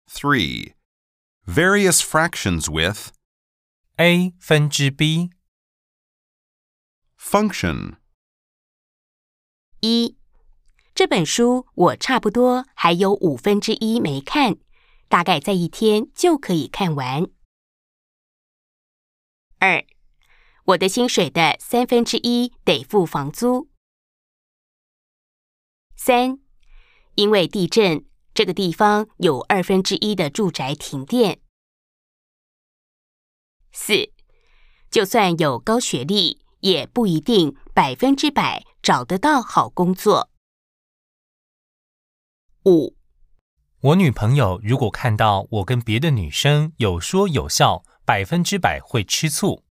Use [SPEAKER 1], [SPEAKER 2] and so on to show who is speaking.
[SPEAKER 1] 3. Various fractions with
[SPEAKER 2] A 分之 B
[SPEAKER 1] function.
[SPEAKER 3] 1. 这本书我差不多还有1/5没看，大概在1天就可以看完。2. 我的薪水的1/3得付房租。3. 因为地震，这个地方有1/2的住宅停电。4. 就算有高学历，也不一定100%找得到好工作。5.
[SPEAKER 2] 我女朋友如果看到我跟别的女生有说有笑，100%会吃醋。